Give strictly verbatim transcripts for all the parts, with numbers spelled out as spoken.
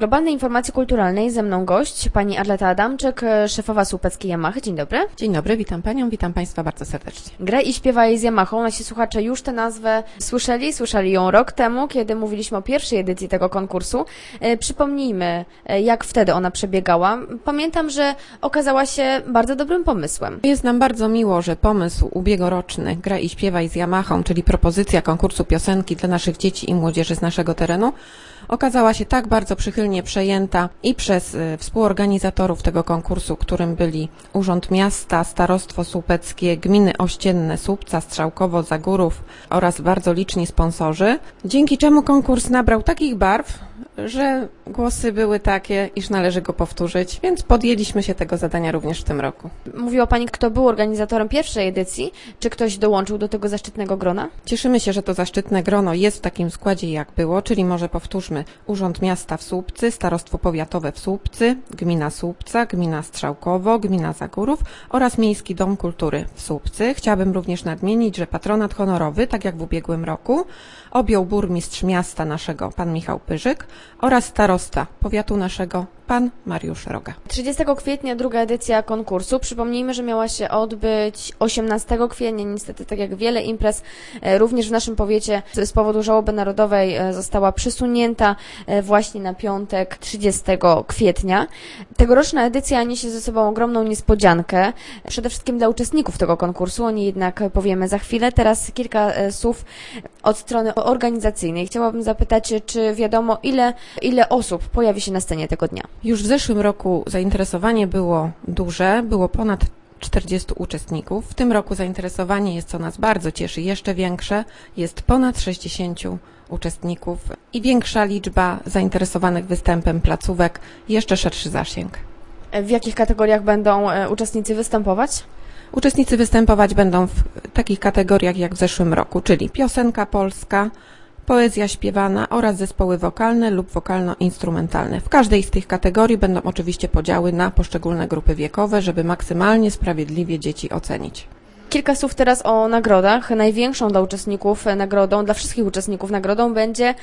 Globalnej Informacji Kulturalnej ze mną gość, pani Arleta Adamczyk, szefowa słupeckiej Yamahy. Dzień dobry. Dzień dobry, witam panią, witam państwa bardzo serdecznie. Graj i śpiewaj z Yamahą. Nasi słuchacze już tę nazwę słyszeli, słyszeli ją rok temu, kiedy mówiliśmy o pierwszej edycji tego konkursu. E, przypomnijmy, jak wtedy ona przebiegała. Pamiętam, że okazała się bardzo dobrym pomysłem. Jest nam bardzo miło, że pomysł ubiegłoroczny Graj i śpiewaj z Yamahą, czyli propozycja konkursu piosenki dla naszych dzieci i młodzieży z naszego terenu, okazała się tak bardzo przychylnie przejęta i przez y, współorganizatorów tego konkursu, którym byli Urząd Miasta, Starostwo Słupeckie, Gminy Ościenne, Słupca, Strzałkowo, Zagórów oraz bardzo liczni sponsorzy, dzięki czemu konkurs nabrał takich barw, że głosy były takie, iż należy go powtórzyć, więc podjęliśmy się tego zadania również w tym roku. Mówiła pani, kto był organizatorem pierwszej edycji. Czy ktoś dołączył do tego zaszczytnego grona? Cieszymy się, że to zaszczytne grono jest w takim składzie, jak było, czyli może powtórzmy: Urząd Miasta w Słupcy, Starostwo Powiatowe w Słupcy, Gmina Słupca, Gmina Strzałkowo, Gmina Zagórów oraz Miejski Dom Kultury w Słupcy. Chciałabym również nadmienić, że patronat honorowy, tak jak w ubiegłym roku, objął burmistrz miasta naszego, pan Michał Pyrzyk, oraz starosta powiatu naszego, pan Mariusz Roga. trzydziestego kwietnia druga edycja konkursu. Przypomnijmy, że miała się odbyć osiemnastego kwietnia. Niestety, tak jak wiele imprez, również w naszym powiecie z powodu żałoby narodowej została przesunięta właśnie na piątek trzydziestego kwietnia. Tegoroczna edycja niesie ze sobą ogromną niespodziankę, przede wszystkim dla uczestników tego konkursu. O niej jednak powiemy za chwilę. Teraz kilka słów od strony organizacyjnej. Chciałabym zapytać, czy wiadomo, ile, ile osób pojawi się na scenie tego dnia? Już w zeszłym roku zainteresowanie było duże, było ponad czterdziestu uczestników. W tym roku zainteresowanie jest, co nas bardzo cieszy, jeszcze większe, jest ponad sześćdziesięciu uczestników i większa liczba zainteresowanych występem placówek, jeszcze szerszy zasięg. W jakich kategoriach będą uczestnicy występować? Uczestnicy występować będą w takich kategoriach jak w zeszłym roku, czyli piosenka polska, poezja śpiewana oraz zespoły wokalne lub wokalno-instrumentalne. W każdej z tych kategorii będą oczywiście podziały na poszczególne grupy wiekowe, żeby maksymalnie sprawiedliwie dzieci ocenić. Kilka słów teraz o nagrodach. Największą dla uczestników nagrodą, dla wszystkich uczestników nagrodą będzie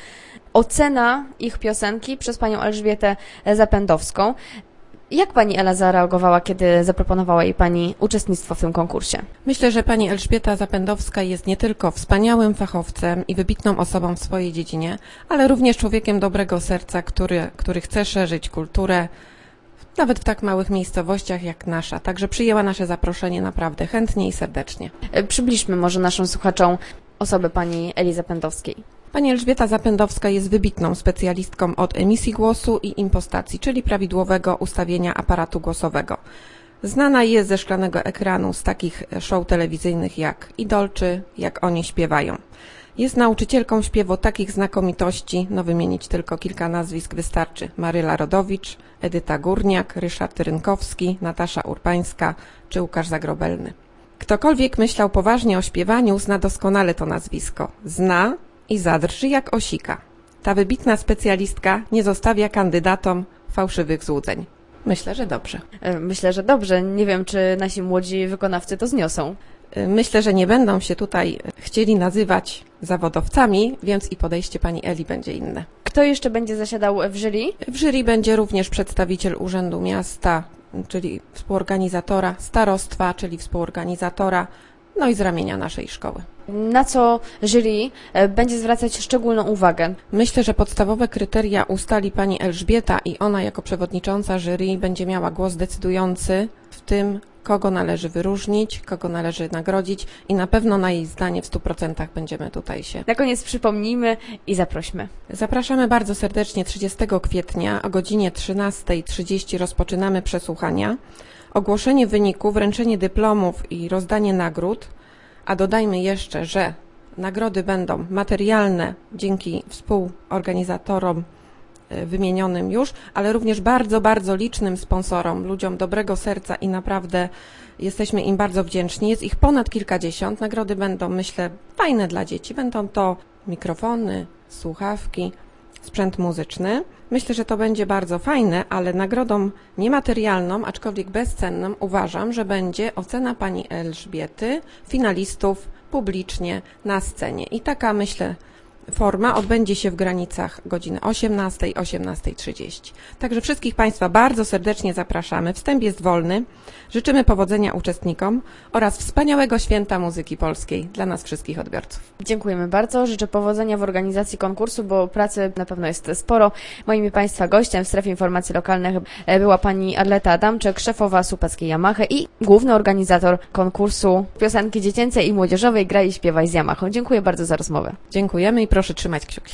ocena ich piosenki przez panią Elżbietę Zapędowską. Jak pani Ela zareagowała, kiedy zaproponowała jej pani uczestnictwo w tym konkursie? Myślę, że pani Elżbieta Zapędowska jest nie tylko wspaniałym fachowcem i wybitną osobą w swojej dziedzinie, ale również człowiekiem dobrego serca, który, który chce szerzyć kulturę, nawet w tak małych miejscowościach jak nasza. Także przyjęła nasze zaproszenie naprawdę chętnie i serdecznie. Przybliżmy może naszym słuchaczom osobę pani Eli Zapędowskiej. Pani Elżbieta Zapędowska jest wybitną specjalistką od emisji głosu i impostacji, czyli prawidłowego ustawienia aparatu głosowego. Znana jest ze szklanego ekranu z takich show telewizyjnych jak Idolczy, Jak oni śpiewają. Jest nauczycielką śpiewu takich znakomitości, no wymienić tylko kilka nazwisk wystarczy: Maryla Rodowicz, Edyta Górniak, Ryszard Rynkowski, Natasza Urbańska czy Łukasz Zagrobelny. Ktokolwiek myślał poważnie o śpiewaniu, zna doskonale to nazwisko. Zna i zadrży jak osika. Ta wybitna specjalistka nie zostawia kandydatom fałszywych złudzeń. Myślę, że dobrze. Myślę, że dobrze. Nie wiem, czy nasi młodzi wykonawcy to zniosą. Myślę, że nie będą się tutaj chcieli nazywać zawodowcami, więc i podejście pani Eli będzie inne. Kto jeszcze będzie zasiadał w jury? W jury będzie również przedstawiciel Urzędu Miasta, czyli współorganizatora, starostwa, czyli współorganizatora, no i z ramienia naszej szkoły. Na co jury będzie zwracać szczególną uwagę? Myślę, że podstawowe kryteria ustali pani Elżbieta i ona jako przewodnicząca jury będzie miała głos decydujący w tym, kogo należy wyróżnić, kogo należy nagrodzić i na pewno na jej zdanie w stu procentach będziemy tutaj się. Na koniec przypomnijmy i zaprośmy. Zapraszamy bardzo serdecznie trzydziestego kwietnia o godzinie trzynasta trzydzieści rozpoczynamy przesłuchania. Ogłoszenie wyników, wręczenie dyplomów i rozdanie nagród, a dodajmy jeszcze, że nagrody będą materialne dzięki współorganizatorom wymienionym już, ale również bardzo, bardzo licznym sponsorom, ludziom dobrego serca i naprawdę jesteśmy im bardzo wdzięczni. Jest ich ponad kilkadziesiąt. Nagrody będą, myślę, fajne dla dzieci. Będą to mikrofony, słuchawki, sprzęt muzyczny. Myślę, że to będzie bardzo fajne, ale nagrodą niematerialną, aczkolwiek bezcenną, uważam, że będzie ocena pani Elżbiety, finalistów publicznie na scenie. I taka, myślę, Forma odbędzie się w granicach godziny osiemnastej do osiemnastej trzydzieści. Także wszystkich Państwa bardzo serdecznie zapraszamy. Wstęp jest wolny. Życzymy powodzenia uczestnikom oraz wspaniałego święta muzyki polskiej dla nas wszystkich odbiorców. Dziękujemy bardzo. Życzę powodzenia w organizacji konkursu, bo pracy na pewno jest sporo. Moim i Państwa gościem w strefie informacji lokalnych była pani Arleta Adamczyk, szefowa Słupeckiej Yamahy i główny organizator konkursu piosenki dziecięcej i młodzieżowej Graj i śpiewaj z Yamahą. Dziękuję bardzo za rozmowę. Dziękujemy i proszę trzymać kciuki.